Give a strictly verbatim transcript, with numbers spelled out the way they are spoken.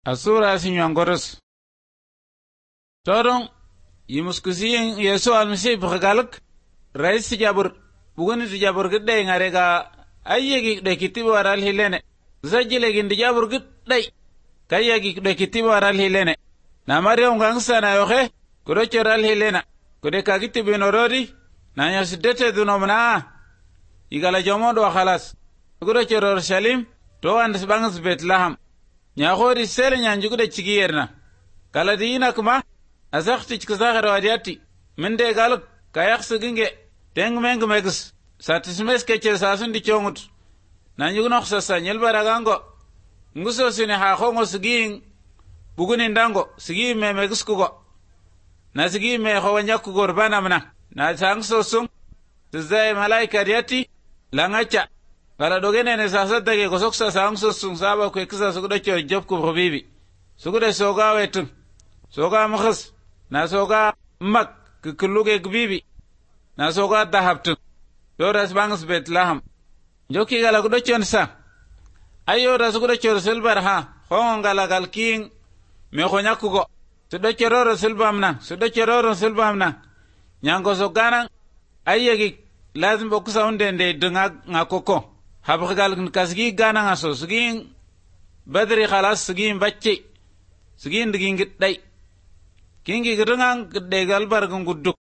Asura sinyangoros. Todong yimuskusiyin Yesu almasi bkhagalik rais jabur buguni jabur gidde ngarega ayyegi de kitibu waral hilene zajile gindi jabur gidde kayyegi de kitibu waral hilene na mariyo ngangsa na yohe kudo choral hilena kude kagiti binorodi na nyasidete dunomna igala jomodo khalas kudo choror shalim to andes bangs Bethlehem nya khori sele nyanjugo de chigiyerna kala diina kuma azakti chikazagara wadiati mende galuk kayaksu ginge teng meng megus satismes keche sasun di chongut nanyugo noxasa nyelbaragango nguso sine ha khongo sigin buguni ndango sigi me megus kugo na sigi me khawanyakku gorbana mna na sangso sum tuzay malaika diati langacha kala dogene ne sasada ge gosoksa sangso sum saba ko ekisa sugudo cho job ko probibi sugudo soga wetun soga makhas na soga mak kuluge gbibi na soga dahabtun doras bangs Bethlehem joki gala gudo chonsa ayo ras gudo chor silbar ha khongala galking me khonyakugo sudo chororo silbamna sudo chororo silbamna nyango sogana ayegi lazim bokusa undende dunga ngakoko habgal kasgi gana ngaso sugin badri khalas sugin bacci sugin digin gidday kingi gidungang gidde galbar guduk